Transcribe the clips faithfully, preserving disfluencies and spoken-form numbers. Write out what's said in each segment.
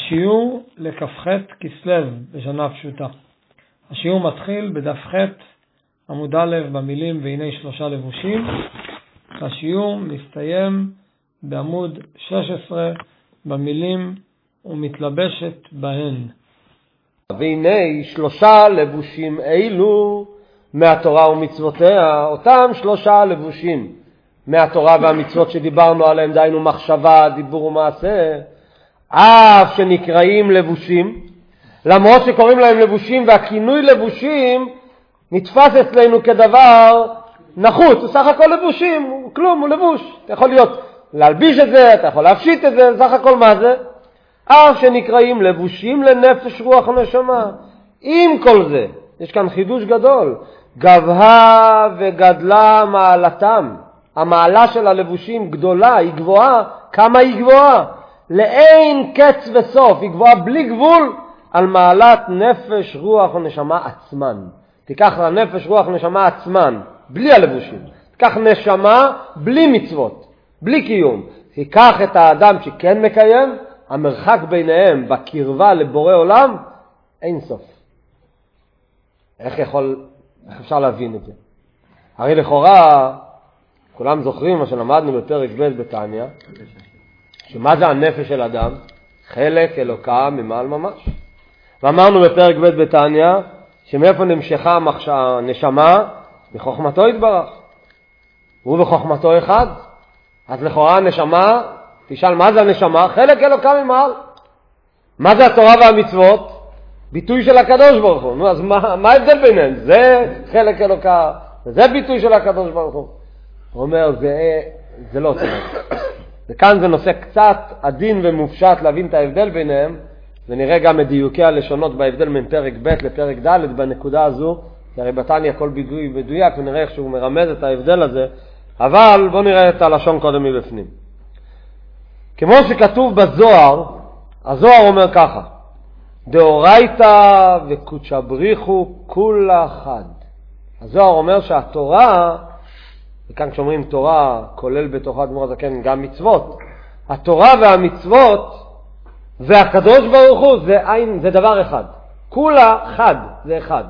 שיעור לכ"ח כסלו בשנה פשוטה. השיעור מתחיל בדף ח' עמוד א' במילים והנה שלושה לבושים. השיעור מסתיים בעמוד שש עשרה במילים ומתלבשת בהן. והנה שלושה לבושים אילו מהתורה ומצוותיה, אותם שלושה לבושים מהתורה והמצוות שדיברנו עליהם, דהיינו מחשבה, דיבור ומעשה, אף שנקראים לבושים, למרות שקוראים להם לבושים, והכינוי לבושים נתפס אצלנו כדבר נחוץ, הוא סך הכל לבושים, הוא כלום, הוא לבוש. אתה יכול להיות להלביש את זה, אתה יכול להפשיט את זה, סך הכל מה זה? אף שנקראים לבושים לנפש רוח ונשמה. עם כל זה, יש כאן חידוש גדול, גבהה וגדלה מעלתם. המעלה של הלבושים גדולה, היא גבוהה. כמה היא גבוהה? לאין קץ וסוף, היא גבוהה בלי גבול על מעלת נפש רוח ונשמה עצמן. תיקח לנפש רוח ונשמה עצמן, בלי הלבושים. תיקח נשמה בלי מצוות, בלי קיום. תיקח את האדם שכן מקיים, המרחק ביניהם בקרבה לבורא עולם, אין סוף. איך יכול, איך אפשר להבין את זה? הרי לכאורה, כולם זוכרים מה שלמדנו בפרק ב' בתניא, שמה זה הנפש של אדם? חלק אלוקה ממעל ממש. ואמרנו בפרק ב' בתניא, שמאיפה נמשכה הנשמה? בחוכמתו יתברך. הוא בחוכמתו אחד. אז לכאורה הנשמה, תשאל מה זה הנשמה? חלק אלוקה ממעל. מה זה התורה והמצוות? ביטוי של הקדוש ברוך הוא. נו, אז מה, מה ההבדל ביניהם? זה חלק אלוקה, וזה ביטוי של הקדוש ברוך הוא. הוא אומר, זה, זה לא טוב. וכאן זה נושא קצת עדין ומופשט להבין את ההבדל ביניהם, ונראה גם את דיוקי הלשונות בהבדל בין פרק ב' לפרק ד' בנקודה הזו, כי הרי בתניא הכל בידוי מדויק, ונראה איך שהוא מרמז את ההבדל הזה, אבל בואו נראה את הלשון קודם מבפנים. כמו שכתוב בזוהר, הזוהר אומר ככה, דאורייתא וקודשא בריחו כולה חד. הזוהר אומר שהתורה, וכאן כשאומרים תורה, כולל בתוכה אדמו"ר הזקן גם מצוות, התורה והמצוות והקדוש ברוך הוא זה, אין, זה דבר אחד. כולה חד, זה אחד.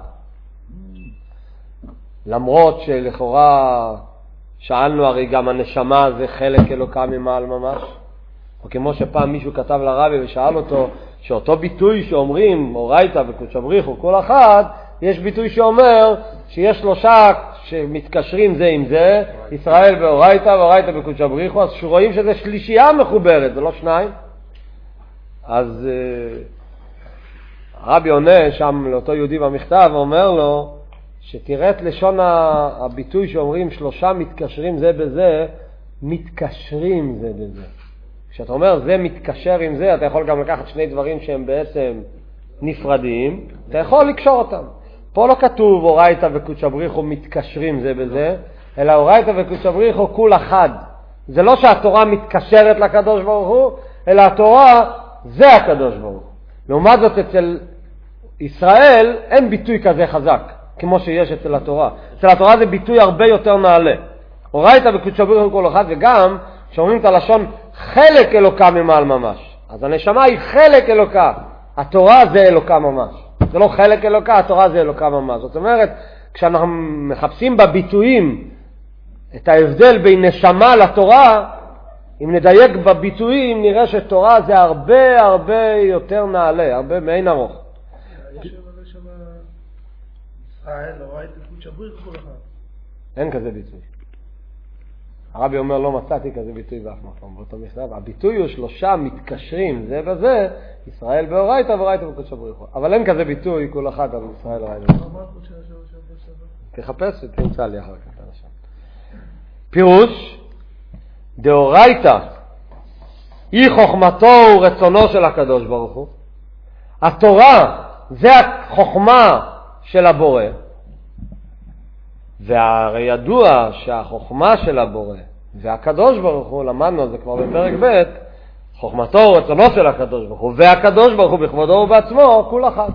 למרות שלכאורה שאלנו הרי גם הנשמה זה חלק אלוקה ממעל ממש. או כמו שפעם מישהו כתב לרבי ושאל אותו, שאותו ביטוי שאומרים, אורייתא וקודשא בריחו כל אחד, יש ביטוי שאומר שיש שלושה שמתקשרים זה עם זה, ישראל ואורייתא ואורייתא וקודשא בריחו, אז שרואים שזה שלישייה מחוברת, זה לא שניים. אז הרבי עונה שם לאותו יהודי במכתב, ואומר לו, שתראה את לשון הביטוי שאומרים שלושה מתקשרים זה בזה, מתקשרים זה בזה. כשאתה אומר זה מתקשר עם זה, אתה יכול גם לקחת שני דברים שהם בעצם נפרדים, אתה יכול לקשור אותם. פה לא כתוב אורייתא וקודשא בריחו מתקשרים זה בזה, אלא אורייתא וקודשא בריחו כול אחד. זה לא שהתורה מתקשרת לקדוש ברוך הוא, אלא התורה זה הקדוש ברוך הוא. לעומת זאת אצל ישראל אין ביטוי כזה חזק, כמו שיש אצל התורה. אצל התורה זה ביטוי הרבה יותר נעלה. אורייתא וקודשא בריחו כל אחד, וגם שאומרים את הלשון חלק אלוקה ממעל ממש. אז הנשמה היא חלק אלוקה. התורה זה אלוקה ממש. זה לא חלק אלוקה, התורה זה אלוקה ממש. זאת אומרת, כשאנחנו מחפשים בביטויים את ההבדל בין נשמה לתורה, אם נדייק בביטויים, נראה שתורה זה הרבה הרבה יותר נעלה, הרבה מעין ארוך. יש שם ישראל, אורייתא וקודשא בריחו כל אחד. אין כזה ביטוי. הרבי אומר לא מצאתי כזה ביטוי באף מקום באותו מכתב. הביטוי הוא שלושה מתקשרים זה בזה, ישראל ואורייתא ואורייתא וקודשא בריחו. אבל אין כזה ביטוי כל אחד על ישראל ואורייתא. תחפש ותמצא לי אחר כך. פירוש דאורייתא היא חוכמתו ורצונו של הקדוש ברוך הוא. התורה זה החוכמה של הבורא. והרי ידוע שהחוכמה של הבורא והקדוש ברוך הוא, למדנו על זה כבר בפרק ב', חוכמתו ורצונו של הקדוש ברוך הוא והקדוש ברוך הוא בכבודו ובעצמו כול אחד.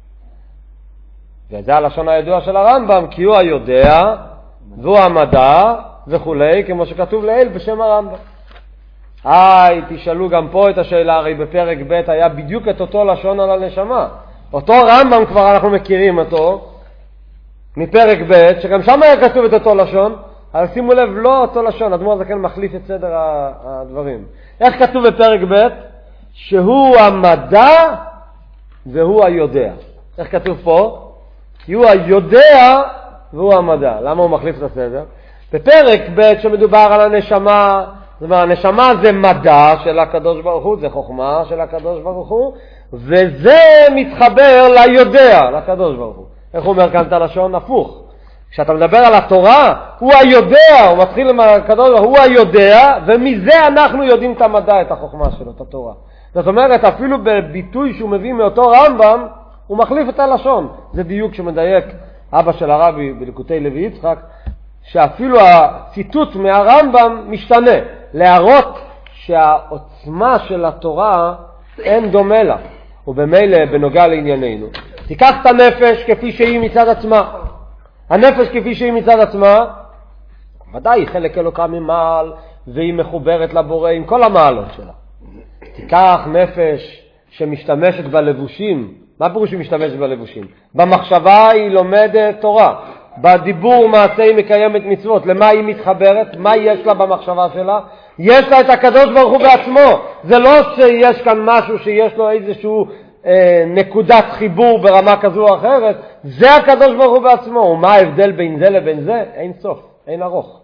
וזה הלשון הידוע של הרמב"ם, כי הוא היודע והוא המדע וכולי, כמו שכתוב לעיל בשם הרמב"ם. היי, תשאלו גם פה את השאלה, הרי בפרק ב' היה בדיוק את אותו לשון על הנשמה. אותו רמב"ם כבר אנחנו מכירים אותו, מפרק ב', שגם שם היה כתוב את אותו לשון, אבל שימו לב, לא אותו לשון, אדמו"ר הזקן מחליף את סדר הדברים. איך כתוב בפרק ב'? שהוא המדע והוא היודע. איך כתוב פה? כי הוא היודע והוא המדע. למה הוא מחליף את הסדר? בפרק ב' שמדובר על הנשמה, זאת אומרת, הנשמה זה מדע של הקדוש ברוך הוא, זה חוכמה של הקדוש ברוך הוא, וזה מתחבר ליודע, לקדוש ברוך הוא. איך הוא אומר כאן את הלשון? הפוך. כשאתה מדבר על התורה, הוא היודע, הוא מתחיל עם הקדוש ברוך הוא, הוא היודע, ומזה אנחנו יודעים את המדע, את החוכמה שלו, את התורה. זאת אומרת, אפילו בביטוי שהוא מביא מאותו רמב"ם, הוא מחליף את הלשון. זה דיוק שמדייק אבא של הרבי בליקוטי לוי יצחק, שאפילו הציטוט מהרמב"ם משתנה, להראות שהעוצמה של התורה אין דומה לה, ובמילא בנוגע לענייננו. תיקח את הנפש כפי שהיא מצד עצמה. הנפש כפי שהיא מצד עצמה, ודאי היא חלק אלוקה ממעל, והיא מחוברת לבורא עם כל המעלות שלה. תיקח נפש שמשתמשת בלבושים. מה פירוש שהיא משתמשת בלבושים? במחשבה היא לומדת תורה. בדיבור מעשה היא מקיימת מצוות. למה היא מתחברת? מה יש לה במחשבה שלה? יש לה את הקדוש ברוך הוא בעצמו. זה לא שיש כאן משהו שיש לו איזשהו אה, נקודת חיבור ברמה כזו או אחרת. זה הקדוש ברוך הוא בעצמו. ומה ההבדל בין זה לבין זה? אין סוף, אין ארוך.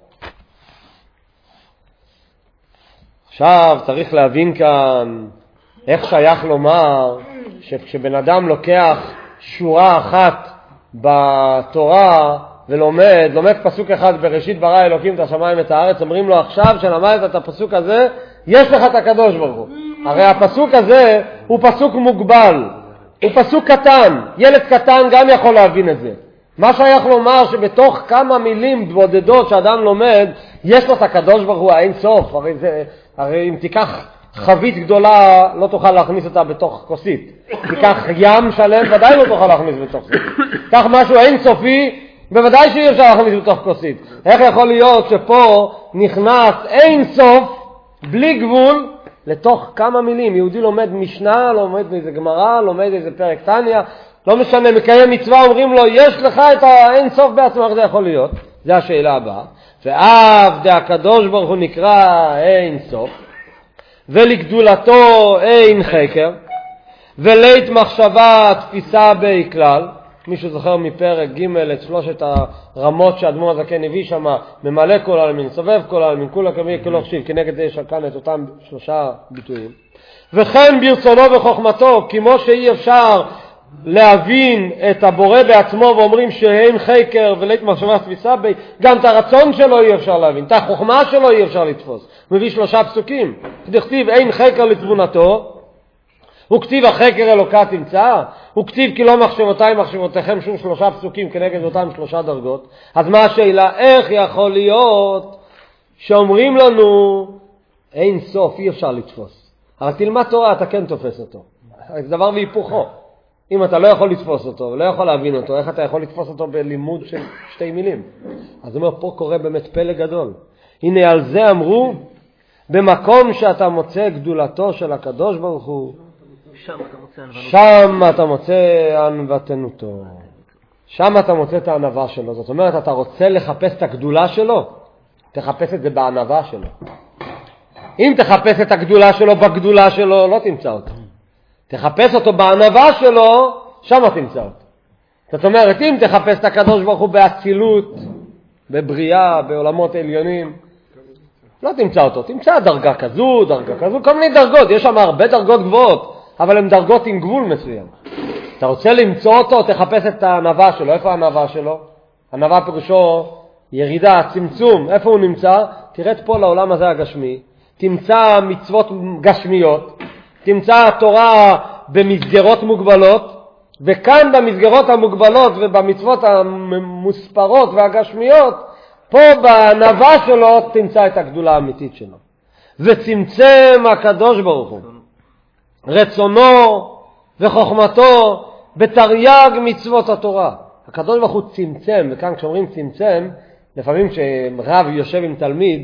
עכשיו צריך להבין כאן איך שייך לומר שכשבן אדם לוקח שורה אחת בתורה ולומד, לומד פסוק אחד בראשית ברא אלוקים את השמיים ואת הארץ, אומרים לו עכשיו שלמדת את הפסוק הזה, יש לך את הקדוש ברוך הוא. הרי הפסוק הזה הוא פסוק מוגבל, הוא פסוק קטן, ילד קטן גם יכול להבין את זה. מה שייך לומר שבתוך כמה מילים בודדות שאדם לומד, יש לו את הקדוש ברוך הוא האין סוף. הרי, זה, הרי אם תיקח חבית גדולה לא תוכל להכניס אותה בתוך כוסית. תיקח ים שלם ודאי לא תוכל להכניס בתוך כוסית. תיקח משהו אין סופי, בוודאי שאי אפשר להכניס בתוך כוסית. איך יכול להיות שפה נכנס אין סוף בלי גבול לתוך כמה מילים? יהודי לומד משנה, לומד איזה גמרא, לומד איזה פרק תניא, לא משנה, מקיים מצווה, אומרים לו יש לך את האין סוף בעצמו. איך זה יכול להיות? זה השאלה הבאה. ואף דה הקדוש ברוך הוא נקרא אין סוף, ולגדולתו אין חקר, ולית מחשבה תפיסה בי כלל. מישהו זוכר מפרק ג' את שלושת הרמות שהאדמו"ר הזקן הביא שם, ממלא כל העלמין, סובב כל העלמין, כולה כמי כלא חשיב, כנגד זה יש כאן את אותם שלושה ביטויים. וכן ברצונו וחוכמתו, כמו שאי אפשר להבין את הבורא בעצמו ואומרים שאין חקר ולית מחשבה תפיסה בי, גם את הרצון שלו אי אפשר להבין, את החוכמה שלו אי אפשר לתפוס. הוא מביא שלושה פסוקים, כתיב אין חקר לתבונתו, הוא כתיב החקר אלוקה תמצא, הוא כתיב כי לא מחשבותיי מחשבותיכם, שום שלושה פסוקים כנגד אותם שלושה דרגות. אז מה השאלה? איך יכול להיות שאומרים לנו אין סוף, אי אפשר לתפוס? אבל תלמד תורה, אתה כן תופס אותו. זה דבר והיפוכו. אם אתה לא יכול לתפוס אותו ולא יכול להבין אותו, איך אתה יכול לתפוס אותו בלימוד של שתי מילים? אז הוא אומר, פה קורה באמת פלא גדול. הנה על זה אמרו, במקום שאתה מוצא גדולתו של הקדוש ברוך הוא, שם אתה מוצא ענוותנותו. שם אתה מוצא את הענווה שלו. זאת אומרת, אתה רוצה לחפש את הגדולה שלו, תחפש את זה בענווה שלו. אם תחפש את הגדולה שלו בגדולה שלו, לא תמצא אותו. תחפש אותו בענווה שלו, שם תמצא אותו. זאת אומרת, אם תחפש את הקדוש ברוך הוא באצילות, בבריאה, בעולמות עליונים, לא תמצא אותו. תמצא דרגה כזו, דרגה כזו, כל מיני דרגות. יש שם הרבה דרגות גבוהות, אבל הן דרגות עם גבול מסוים. אתה רוצה למצוא אותו, תחפש את הענווה שלו. איפה הענווה שלו? הענווה פירושו ירידה, צמצום. איפה הוא נמצא? תרד פה לעולם הזה הגשמי. תמצא מצוות גשמיות. תמצא תורה במסגרות מוגבלות. וכאן במסגרות המוגבלות ובמצוות המוספרות והגשמיות, פה בענווה שלו תמצא את הגדולה האמיתית שלו. וצמצם הקדוש ברוך הוא רצונו וחוכמתו בתרי"ג מצוות התורה. הקדוש ברוך הוא צמצם, וכאן כשאומרים צמצם, לפעמים כשרב יושב עם תלמיד,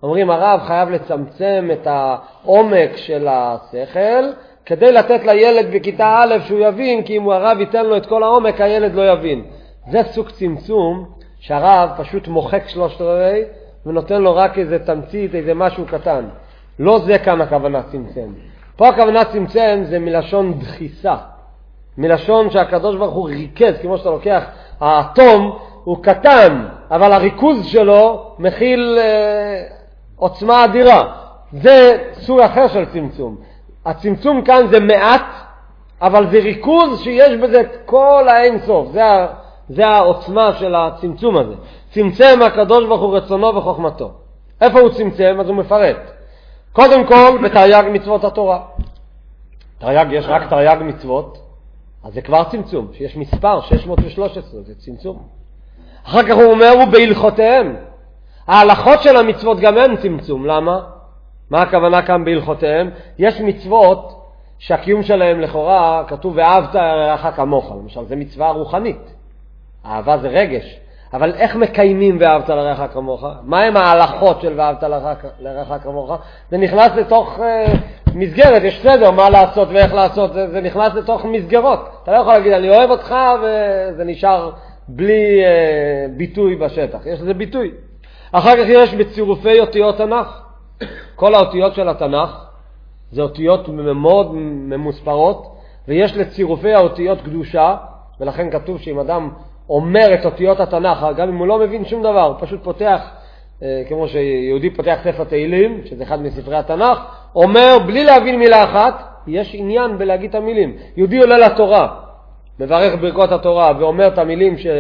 אומרים הרב חייב לצמצם את העומק של השכל, כדי לתת לילד בכיתה א' שהוא יבין, כי אם הרב ייתן לו את כל העומק, הילד לא יבין. זה סוג צמצום שהרב פשוט מוחק שלושת רבעי, ונותן לו רק איזה תמצית, איזה משהו קטן. לא זה כאן הכוונה צמצם. פה הכוונה צמצם זה מלשון דחיסה. מלשון שהקדוש ברוך הוא ריכז, כמו שאתה לוקח, האטום הוא קטן, אבל הריכוז שלו מכיל אה, עוצמה אדירה. זה סוג אחר של צמצום. הצמצום כאן זה מעט, אבל זה ריכוז שיש בזה את כל האין סוף. זה, זה העוצמה של הצמצום הזה. צמצם הקדוש ברוך הוא רצונו וחוכמתו. איפה הוא צמצם? אז הוא מפרט. קודם כל, בתרי"ג מצוות התורה. תרי"ג, יש רק תרי"ג מצוות, אז זה כבר צמצום, שיש מספר שש מאות ושלוש עשרה, זה צמצום. אחר כך הוא אומר, הוא בהלכותיהם. ההלכות של המצוות גם הן צמצום. למה? מה הכוונה כאן בהלכותיהם? יש מצוות שהקיום שלהם לכאורה כתוב ואהבת לרעך כמוך, למשל, זה מצווה רוחנית. אהבה זה רגש. אבל איך מקיימים ואהבת לרעך כמוך? מה הם ההלכות של ואהבת לרעך כמוך? זה נכנס לתוך uh, מסגרת, יש סדר מה לעשות ואיך לעשות, זה, זה נכנס לתוך מסגרות. אתה לא יכול להגיד אני אוהב אותך וזה נשאר בלי uh, ביטוי בשטח, יש לזה ביטוי. אחר כך יש בצירופי אותיות תנ"ך. כל האותיות של התנ"ך זה אותיות מאוד ממוספרות, ויש לצירופי האותיות קדושה, ולכן כתוב שאם אדם אומר את אותיות התנ"ך, גם אם הוא לא מבין שום דבר, הוא פשוט פותח, כמו שיהודי פותח ספר תהילים, שזה אחד מספרי התנ"ך, אומר בלי להבין מילה אחת, יש עניין בלהגיד את המילים. יהודי עולה לתורה, מברך ברכות התורה, ואומר את המילים ש...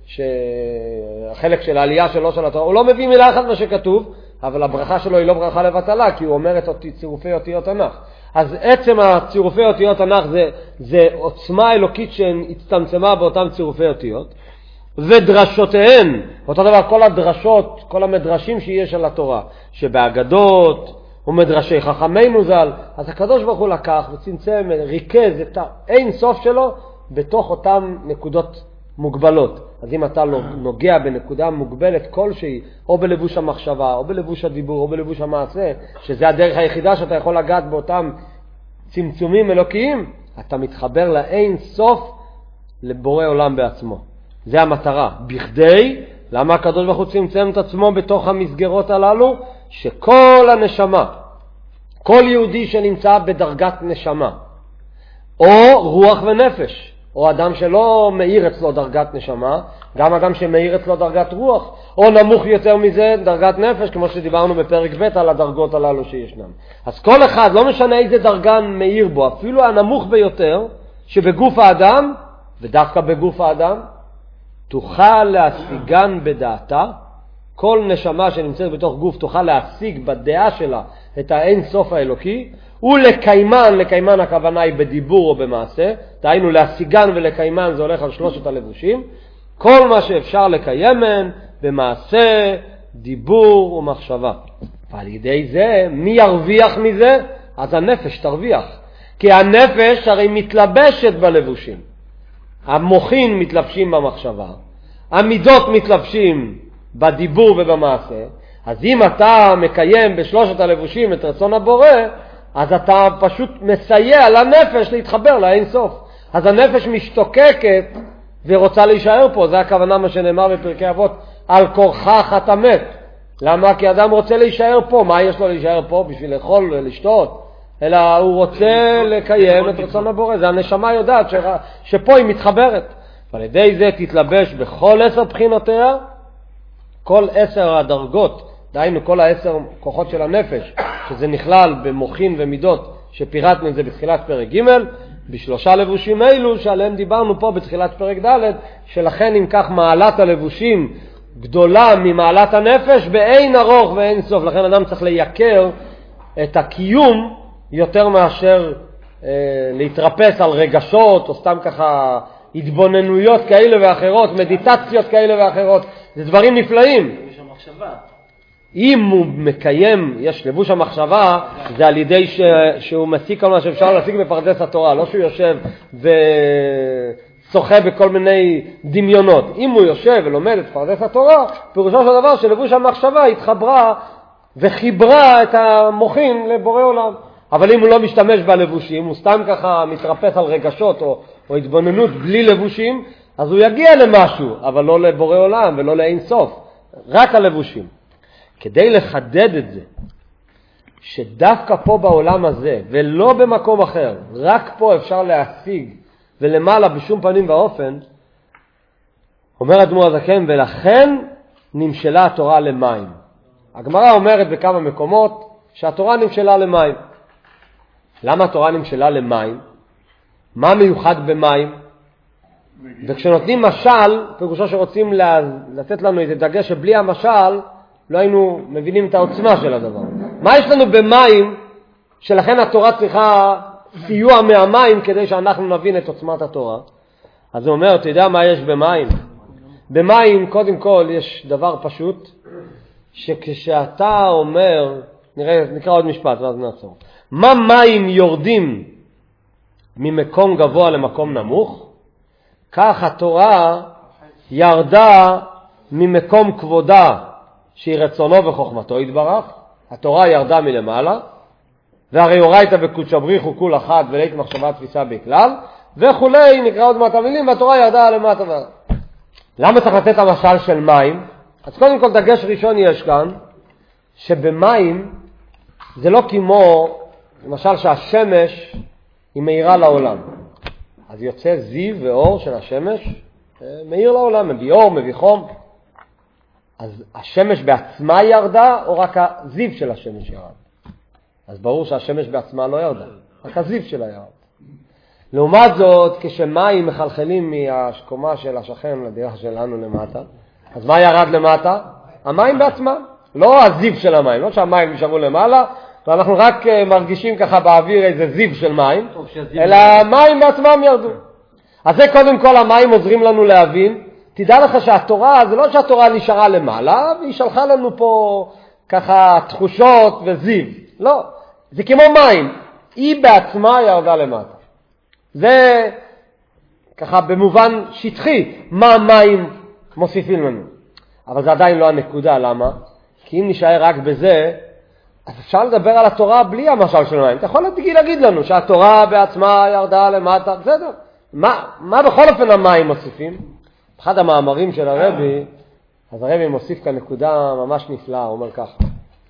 שהחלק של העלייה שלו של התורה, הוא לא מבין מילה אחת מה שכתוב, אבל הברכה שלו היא לא ברכה לבטלה, כי הוא אומר את צירופי אותיות תנ"ך. אז עצם הצירופי אותיות תנ"ך זה, זה עוצמה אלוקית שהצטמצמה באותם צירופי אותיות. ודרשותיהן, אותו דבר כל הדרשות, כל המדרשים שיש על התורה, שבאגדות ומדרשי חכמינו ז"ל, אז הקדוש ברוך הוא לקח וצמצם, ריכז את האין סוף שלו בתוך אותם נקודות מוגבלות. אז אם אתה נוגע בנקודה מוגבלת כלשהי, או בלבוש המחשבה, או בלבוש הדיבור, או בלבוש המעשה, שזה הדרך היחידה שאתה יכול לגעת באותם צמצומים אלוקיים, אתה מתחבר לאין סוף לבורא עולם בעצמו. זה המטרה. בכדי, למה הקדוש ברוך הוא צמצם את עצמו בתוך המסגרות הללו? שכל הנשמה, כל יהודי שנמצא בדרגת נשמה, או רוח ונפש, או אדם שלא מאיר אצלו דרגת נשמה, גם אדם שמאיר אצלו דרגת רוח, או נמוך יותר מזה דרגת נפש, כמו שדיברנו בפרק ב' על הדרגות הללו שישנם. אז כל אחד, לא משנה איזה דרגה מאיר בו, אפילו הנמוך ביותר, שבגוף האדם, ודווקא בגוף האדם, תוכל להשיגן בדעתה, כל נשמה שנמצאת בתוך גוף תוכל להשיג בדעה שלה את האין סוף האלוקי, ולקיימן, לקיימן הכוונה היא בדיבור או במעשה, דהיינו להשיגן ולקיימן זה הולך על שלושת הלבושים, כל מה שאפשר לקיימן במעשה, דיבור ומחשבה. ועל ידי זה, מי ירוויח מזה? אז הנפש תרוויח. כי הנפש הרי מתלבשת בלבושים. המוחין מתלבשים במחשבה, המידות מתלבשים בדיבור ובמעשה, אז אם אתה מקיים בשלושת הלבושים את רצון הבורא, אז אתה פשוט מסייע לנפש להתחבר לאין סוף. אז הנפש משתוקקת ורוצה להישאר פה. זה הכוונה מה שנאמר בפרקי אבות, על כורחך אתה מת. למה? כי אדם רוצה להישאר פה. מה יש לו להישאר פה? בשביל לאכול ולשתות? אלא הוא רוצה לקיים את רצון הבורא. זה הנשמה יודעת ש... שפה היא מתחברת. ועל ידי זה תתלבש בכל עשר בחינותיה, כל עשר הדרגות, דהיינו כל העשר כוחות של הנפש, שזה נכלל במוחין ומידות, שפירטנו את זה בתחילת פרק ג', בשלושה לבושים אלו שעליהם דיברנו פה בתחילת פרק ד', שלכן אם כך מעלת הלבושים גדולה ממעלת הנפש באין ארוך ואין סוף. לכן אדם צריך לייקר את הקיום יותר מאשר אה, להתרפס על רגשות או סתם ככה התבוננויות כאלה ואחרות, מדיטציות כאלה ואחרות. זה דברים נפלאים. אם הוא מקיים, יש לבוש המחשבה, זה על ידי ש... שהוא משיג כל מה שאפשר להשיג בפרדס התורה, לא שהוא יושב ושוחה בכל מיני דמיונות. אם הוא יושב ולומד את פרדס התורה, פירושו של דבר שלבוש המחשבה התחברה וחיברה את המוחין לבורא עולם. אבל אם הוא לא משתמש בלבושים, הוא סתם ככה מתרפס על רגשות או, או התבוננות בלי לבושים, אז הוא יגיע למשהו, אבל לא לבורא עולם ולא לאין סוף, רק הלבושים. כדי לחדד את זה, שדווקא פה בעולם הזה, ולא במקום אחר, רק פה אפשר להשיג, ולמעלה בשום פנים ואופן, אומר אדמו"ר הזקן, ולכן נמשלה התורה למים. הגמרא אומרת בכמה מקומות שהתורה נמשלה למים. למה התורה נמשלה למים? מה מיוחד במים? וכשנותנים משל, פירושו שרוצים לתת לנו איזה דגש שבלי המשל לא היינו מבינים את העוצמה של הדבר. מה יש לנו במים שלכן התורה צריכה סיוע מהמים כדי שאנחנו נבין את עוצמת התורה? אז הוא אומר, אתה יודע מה יש במים? במים קודם כל יש דבר פשוט, שכשאתה אומר, נראה, נקרא עוד משפט ואז נעצור. מה מים יורדים ממקום גבוה למקום נמוך? כך התורה ירדה ממקום כבודה שהיא רצונו וחוכמתו יתברך. התורה ירדה מלמעלה, והרי אורייתא וקודשא בריחו כול אחת ולית מחשבה תפיסה בכלל, וכולי, נקרא עוד מעט המילים, והתורה ירדה למטה. למה צריך לתת המשל של מים? אז קודם כל דגש ראשון יש כאן, שבמים זה לא כמו, למשל שהשמש היא מאירה לעולם. אז יוצא זיו ואור של השמש, מאיר לעולם, מביא אור, מביא חום. אז השמש בעצמה ירדה, או רק הזיו של השמש ירד? אז ברור שהשמש בעצמה לא ירדה, רק הזיו שלה ירד. לעומת זאת, כשמים מחלחלים מהקומה של השכן לדירה שלנו למטה, אז מה ירד למטה? המים בעצמם, לא הזיו של המים, לא שהמים נשארו למעלה, ואנחנו רק מרגישים ככה באוויר איזה זיו של מים, אלא המים בעצמם ירדו. אז זה קודם כל המים עוזרים לנו להבין. תדע לך שהתורה, זה לא שהתורה נשארה למעלה, והיא שלחה לנו פה ככה תחושות וזיו. לא, זה כמו מים, היא בעצמה ירדה למטה. זה ככה במובן שטחי, מה המים מוסיפים לנו. אבל זה עדיין לא הנקודה, למה? כי אם נשאר רק בזה, אז אפשר לדבר על התורה בלי המשל של המים. אתה יכול להגיד לנו שהתורה בעצמה ירדה למטה, בסדר. מה, מה בכל אופן המים מוסיפים? אחד המאמרים של הרבי, אז הרבי מוסיף כאן נקודה ממש נפלאה, הוא אומר ככה.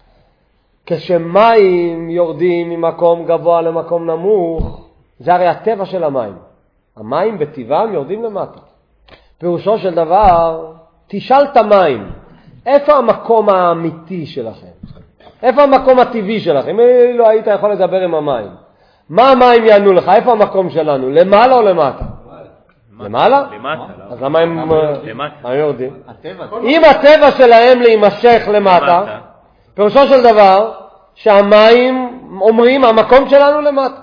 כשמים יורדים ממקום גבוה למקום נמוך, זה הרי הטבע של המים. המים בטבעם יורדים למטה. פירושו של דבר, תשאל את המים, איפה המקום האמיתי שלכם? איפה המקום הטבעי שלכם? אם לא היית יכול לדבר עם המים. מה המים יענו לך? איפה המקום שלנו? למעלה או למטה? למעלה? למטה. אז למה הם יורדים? הטבע. אם הטבע שלהם להימשך למטה, פירושו של דבר, שהמים אומרים, המקום שלנו למטה.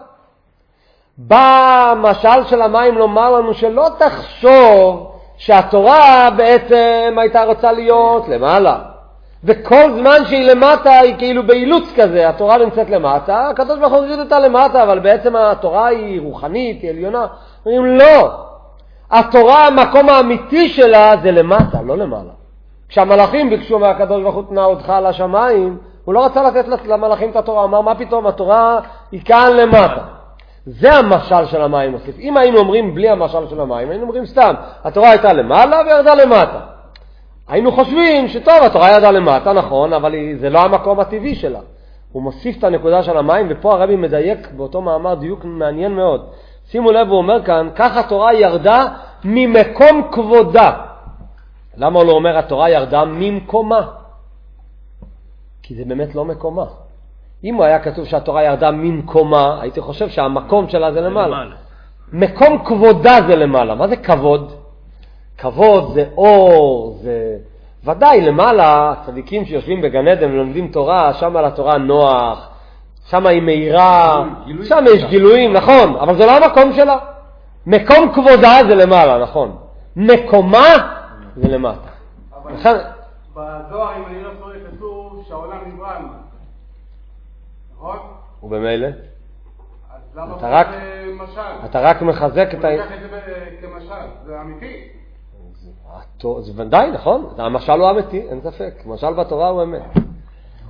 במשל של המים לומר לנו שלא תחשוב שהתורה בעצם הייתה רוצה להיות למעלה. וכל זמן שהיא למטה היא כאילו באילוץ כזה, התורה נמצאת למטה, הקדוש ברוך הוא הוריד אותה למטה, אבל בעצם התורה היא רוחנית, היא עליונה. אומרים לא, התורה המקום האמיתי שלה זה למטה, לא למעלה. כשהמלאכים ביקשו מהקדוש ברוך הוא תנה אותך על השמיים, הוא לא רצה לתת למלאכים את התורה, אמר מה פתאום, התורה היא כאן למטה. זה המשל של המים מוסיף. אם היינו אומרים בלי המשל של המים, היינו אומרים סתם, התורה הייתה למעלה וירדה למטה. היינו חושבים שטוב, התורה ירדה למטה, נכון, אבל זה לא המקום הטבעי שלה. הוא מוסיף את הנקודה של המים, ופה הרבי מדייק באותו מאמר דיוק מעניין מאוד. שימו לב, הוא אומר כאן, כך התורה ירדה ממקום כבודה. למה הוא לא אומר התורה ירדה ממקומה? כי זה באמת לא מקומה. אם הוא היה כתוב שהתורה ירדה ממקומה, הייתי חושב שהמקום שלה זה למעלה. מקום כבודה זה למעלה. מה זה כבוד? כבוד זה אור, זה ודאי למעלה, צדיקים שיושבים בגן עדן ולומדים תורה, שם על התורה נוח, שם היא מהירה, שם יש גילויים, נכון, אבל זה לא המקום שלה. מקום כבודה זה למעלה, נכון. מקומה זה למטה. אבל בזוהר, אם אני לא טועה, כתוב שהעולם נברא על מה? נכון? ובמילא? אז למה אתה רק, משל? אתה רק מחזק את ה... הוא לקח את זה כמשל, זה אמיתי. זה ודאי, נכון? המשל הוא אמיתי, אין ספק. משל בתורה הוא אמת.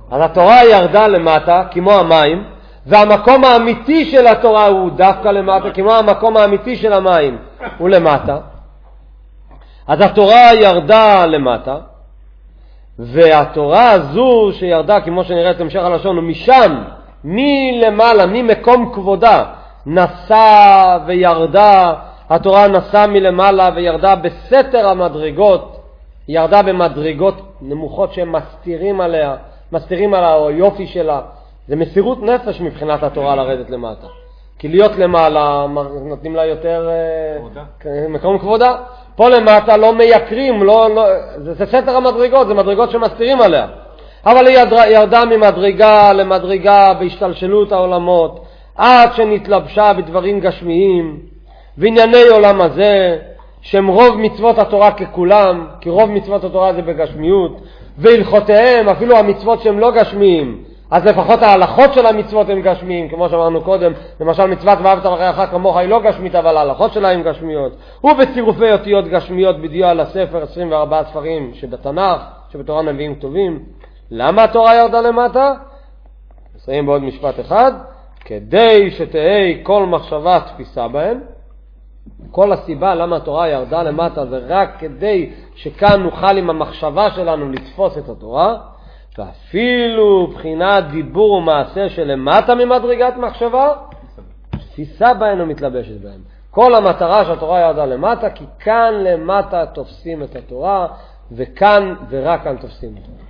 אז התורה ירדה למטה כמו המים, והמקום האמיתי של התורה הוא דווקא למטה, כמו המקום האמיתי של המים הוא למטה. אז התורה ירדה למטה, והתורה הזו שירדה, כמו שנראה את המשך הלשון, הוא משם, מלמעלה, ממקום כבודה, נסע וירדה, התורה נסעה מלמעלה וירדה בסתר המדרגות, ירדה במדרגות נמוכות שהם מסתירים עליה, מסתירים על היופי שלה. זה מסירות נפש מבחינת התורה לרדת למטה. כי להיות למעלה נותנים לה יותר כבודה. מקום כבודה. פה למטה לא מייקרים, לא, לא, זה, זה סתר המדרגות, זה מדרגות שמסתירים עליה. אבל היא ירדה, ירדה ממדרגה למדרגה בהשתלשלות העולמות, עד שנתלבשה בדברים גשמיים, וענייני עולם הזה, שהם רוב מצוות התורה ככולם, כי רוב מצוות התורה זה בגשמיות, והלכותיהם, אפילו המצוות שהם לא גשמיים, אז לפחות ההלכות של המצוות הם גשמיים, כמו שאמרנו קודם, למשל מצוות ואהבת לרעך כמוך היא לא גשמית, אבל ההלכות שלה הם גשמיות. ובצירופי אותיות גשמיות בדיוע על הספר, עשרים וארבעה ספרים שבתנ"ך, שבתורה נביאים כתובים. למה התורה ירדה למטה? נסיים בעוד משפט אחד. כדי שתהי כל מחשבה תפיסה בהם. כל הסיבה למה התורה ירדה למטה זה רק כדי שכאן נוכל עם המחשבה שלנו לתפוס את התורה, ואפילו בחינת דיבור ומעשה שלמטה ממדרגת מחשבה, תפיסה בהן ומתלבשת בהן. כל המטרה שהתורה ירדה למטה, כי כאן למטה תופסים את התורה, וכאן ורק כאן תופסים אותה.